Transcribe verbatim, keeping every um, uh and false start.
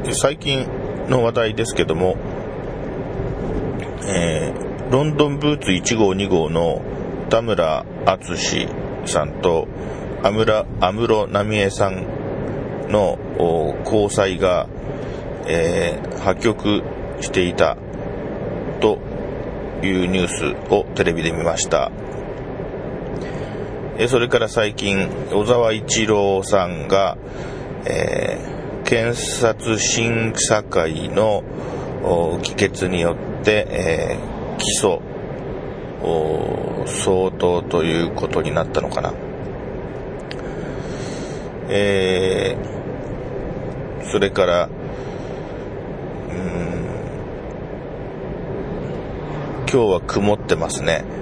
最近の話題ですけども、えー、ロンドンブーツいち号に号の田村淳さんと安室奈美恵さんの交際が、えー、破局していたというニュースをテレビで見ました。それから最近小沢一郎さんが、えー、検察審査会の議決によって、えー、起訴相当ということになったのかな。えー、それからうーん今日は曇ってますね。